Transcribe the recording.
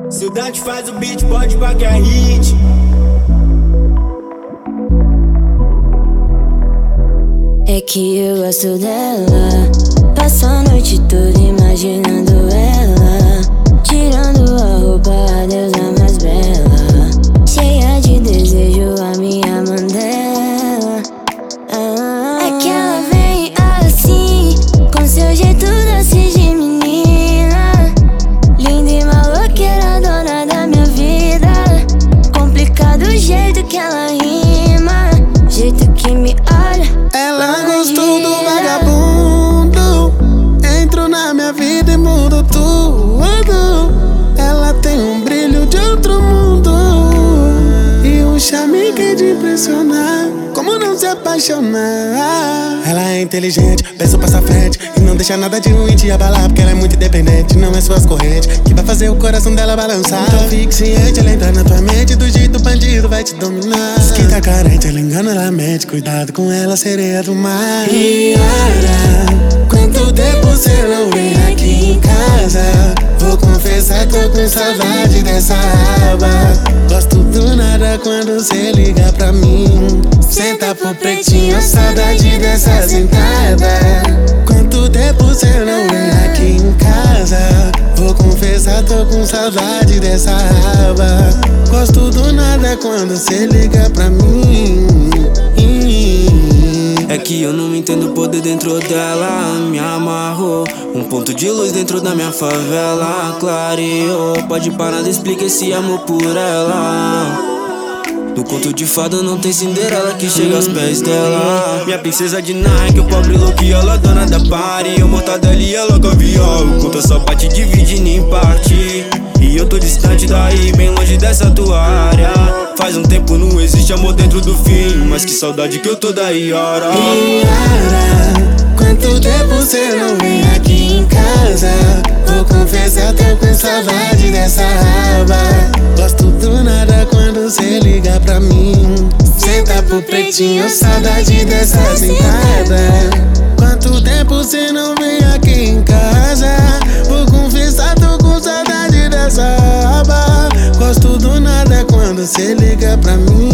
Cidade faz o beat, pode qualquer hit. É que eu gosto dela. Passo a noite toda imaginando ela, tirando a roupa, a deusa mais bela, cheia de desejo, a minha Mandela. É que ela vem assim, com seu jeito doce de menina, linda e maloqueira, dona da minha vida. Complicado o jeito que ela rima, jeito que me olha. Ela gostou do vagabundo, entrou na minha vida e mudou tudo. Ela tem um brilho de outro mundo e um charme que é de impressionar. Como não se apaixonar? Ela é inteligente, pensa pra frente e não deixa nada de ruim te abalar, porque ela é muito independente, não é suas correntes que vai fazer o coração dela balançar. Então fique ciente, ela entra na tua mente, do jeito bandido vai te dominar. Diz que tá carente, ela engana, ela mente, cuidado com ela, sereia do mar. Yara, quanto tempo você não vem aqui em casa? Vou confessar, tô com saudade dessa aba. Gosto do nada quando cê liga pra mim. Senta pro pretinho, saudade dessa sentada. Quanto tempo cê não vem aqui em casa? Vou confessar, tô com saudade dessa aba. Gosto do nada quando cê liga pra mim. É que eu não entendo o poder dentro dela, me amarrou. Um ponto de luz dentro da minha favela, clareou. Pode parar, explica esse amor por ela. No conto de fada não tem Cinderela que chega aos pés dela. Minha princesa de Nike, o pobre louco e ela dona da party. Eu mortadela e ela caviar, o conto só bate divide em parte. E eu tô distante daí, bem longe dessa tua área. Faz um tempo não existe amor dentro do fim, mas que saudade que eu tô da Yara. Yara, quanto tempo cê não vem aqui em casa? Vou confessar, tô com saudade dessa aba. Gosto do nada quando cê liga pra mim. Senta pro pretinho, saudade dessa sentada. Quanto tempo cê não vem aqui em casa? Vou confessar, tô com saudade dessa aba. Gosto do nada quando cê liga pra mim.